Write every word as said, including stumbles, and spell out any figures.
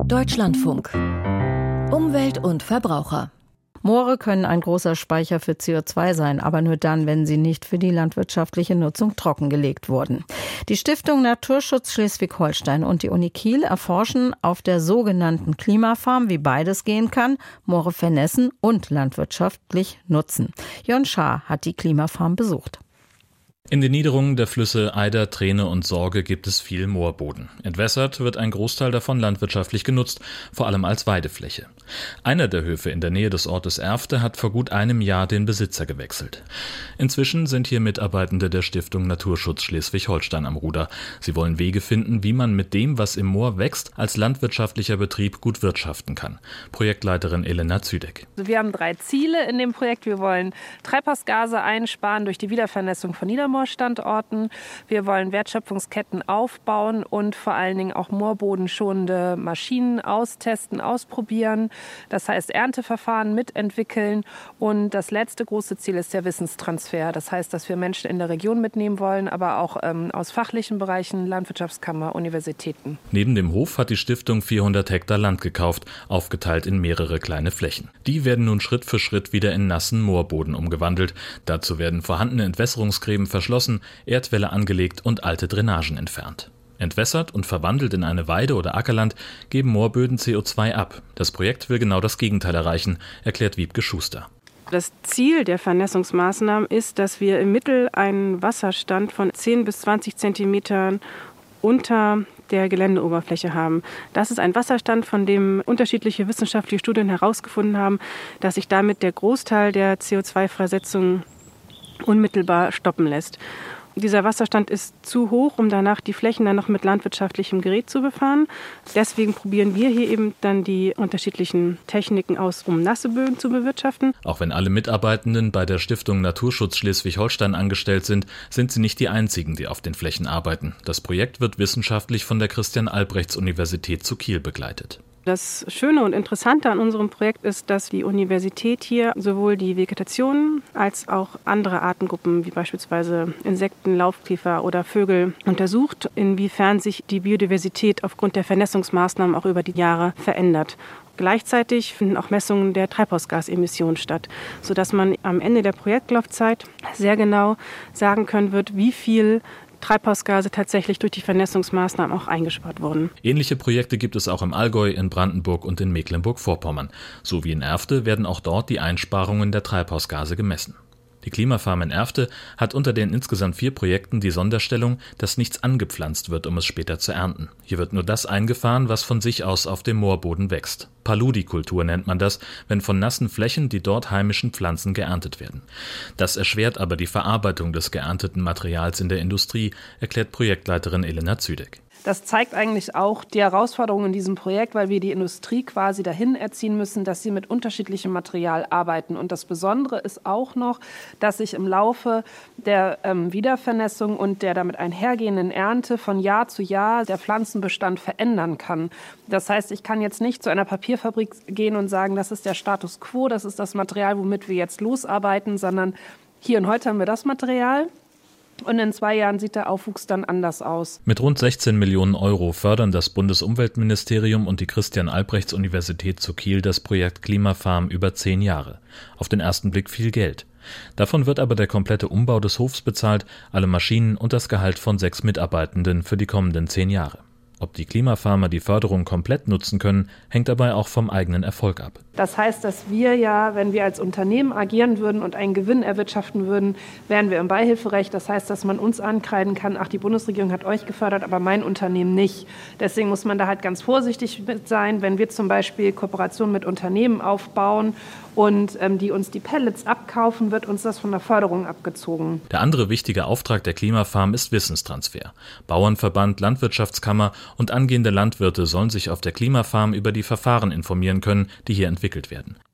Deutschlandfunk. Umwelt und Verbraucher. Moore können ein großer Speicher für C O zwei sein, aber nur dann, wenn sie nicht für die landwirtschaftliche Nutzung trockengelegt wurden. Die Stiftung Naturschutz Schleswig-Holstein und die Uni Kiel erforschen auf der sogenannten Klimafarm, wie beides gehen kann, Moore vernässen und landwirtschaftlich nutzen. Jörn Schaar hat die Klimafarm besucht. In den Niederungen der Flüsse Eider, Treene und Sorge gibt es viel Moorboden. Entwässert wird ein Großteil davon landwirtschaftlich genutzt, vor allem als Weidefläche. Einer der Höfe in der Nähe des Ortes Erfte hat vor gut einem Jahr den Besitzer gewechselt. Inzwischen sind hier Mitarbeitende der Stiftung Naturschutz Schleswig-Holstein am Ruder. Sie wollen Wege finden, wie man mit dem, was im Moor wächst, als landwirtschaftlicher Betrieb gut wirtschaften kann. Projektleiterin Elena Züdeck. Also wir haben drei Ziele in dem Projekt. Wir wollen Treibhausgase einsparen durch die Wiedervernässung von Niedermoorstandorten. Wir wollen Wertschöpfungsketten aufbauen und vor allen Dingen auch moorbodenschonende Maschinen austesten, ausprobieren. Das heißt, Ernteverfahren mitentwickeln. Und das letzte große Ziel ist der Wissenstransfer. Das heißt, dass wir Menschen in der Region mitnehmen wollen, aber auch ähm, aus fachlichen Bereichen, Landwirtschaftskammer, Universitäten. Neben dem Hof hat die Stiftung vierhundert Hektar Land gekauft, aufgeteilt in mehrere kleine Flächen. Die werden nun Schritt für Schritt wieder in nassen Moorboden umgewandelt. Dazu werden vorhandene Entwässerungsgräben verschlossen, Erdwälle angelegt und alte Drainagen entfernt. Entwässert und verwandelt in eine Weide oder Ackerland geben Moorböden C O zwei ab. Das Projekt will genau das Gegenteil erreichen, erklärt Wiebke Schuster. Das Ziel der Vernässungsmaßnahmen ist, dass wir im Mittel einen Wasserstand von zehn bis zwanzig Zentimetern unter der Geländeoberfläche haben. Das ist ein Wasserstand, von dem unterschiedliche wissenschaftliche Studien herausgefunden haben, dass sich damit der Großteil der C O zwei Freisetzung unmittelbar stoppen lässt. Dieser Wasserstand ist zu hoch, um danach die Flächen dann noch mit landwirtschaftlichem Gerät zu befahren. Deswegen probieren wir hier eben dann die unterschiedlichen Techniken aus, um nasse Böden zu bewirtschaften. Auch wenn alle Mitarbeitenden bei der Stiftung Naturschutz Schleswig-Holstein angestellt sind, sind sie nicht die einzigen, die auf den Flächen arbeiten. Das Projekt wird wissenschaftlich von der Christian-Albrechts-Universität zu Kiel begleitet. Das Schöne und Interessante an unserem Projekt ist, dass die Universität hier sowohl die Vegetation als auch andere Artengruppen, wie beispielsweise Insekten, Laufkäfer oder Vögel, untersucht, inwiefern sich die Biodiversität aufgrund der Vernässungsmaßnahmen auch über die Jahre verändert. Gleichzeitig finden auch Messungen der Treibhausgasemissionen statt, sodass man am Ende der Projektlaufzeit sehr genau sagen können wird, wie viel Treibhausgase tatsächlich durch die Vernässungsmaßnahmen auch eingespart wurden. Ähnliche Projekte gibt es auch im Allgäu, in Brandenburg und in Mecklenburg-Vorpommern. So wie in Erfte werden auch dort die Einsparungen der Treibhausgase gemessen. Die Klimafarm in Erfte hat unter den insgesamt vier Projekten die Sonderstellung, dass nichts angepflanzt wird, um es später zu ernten. Hier wird nur das eingefahren, was von sich aus auf dem Moorboden wächst. Paludikultur nennt man das, wenn von nassen Flächen die dort heimischen Pflanzen geerntet werden. Das erschwert aber die Verarbeitung des geernteten Materials in der Industrie, erklärt Projektleiterin Elena Züdeck. Das zeigt eigentlich auch die Herausforderung in diesem Projekt, weil wir die Industrie quasi dahin erziehen müssen, dass sie mit unterschiedlichem Material arbeiten. Und das Besondere ist auch noch, dass sich im Laufe der ähm, Wiedervernässung und der damit einhergehenden Ernte von Jahr zu Jahr der Pflanzenbestand verändern kann. Das heißt, ich kann jetzt nicht zu einer Papierfabrik gehen und sagen, das ist der Status quo, das ist das Material, womit wir jetzt losarbeiten, sondern hier und heute haben wir das Material. Und in zwei Jahren sieht der Aufwuchs dann anders aus. Mit rund sechzehn Millionen Euro fördern das Bundesumweltministerium und die Christian-Albrechts-Universität zu Kiel das Projekt Klimafarm über zehn Jahre. Auf den ersten Blick viel Geld. Davon wird aber der komplette Umbau des Hofs bezahlt, alle Maschinen und das Gehalt von sechs Mitarbeitenden für die kommenden zehn Jahre. Ob die Klimafarmer die Förderung komplett nutzen können, hängt dabei auch vom eigenen Erfolg ab. Das heißt, dass wir ja, wenn wir als Unternehmen agieren würden und einen Gewinn erwirtschaften würden, wären wir im Beihilferecht. Das heißt, dass man uns ankreiden kann, ach, die Bundesregierung hat euch gefördert, aber mein Unternehmen nicht. Deswegen muss man da halt ganz vorsichtig mit sein, wenn wir zum Beispiel Kooperationen mit Unternehmen aufbauen und ähm, die uns die Pellets abkaufen, wird uns das von der Förderung abgezogen. Der andere wichtige Auftrag der Klimafarm ist Wissenstransfer. Bauernverband, Landwirtschaftskammer und angehende Landwirte sollen sich auf der Klimafarm über die Verfahren informieren können, die hier entwickelt werden.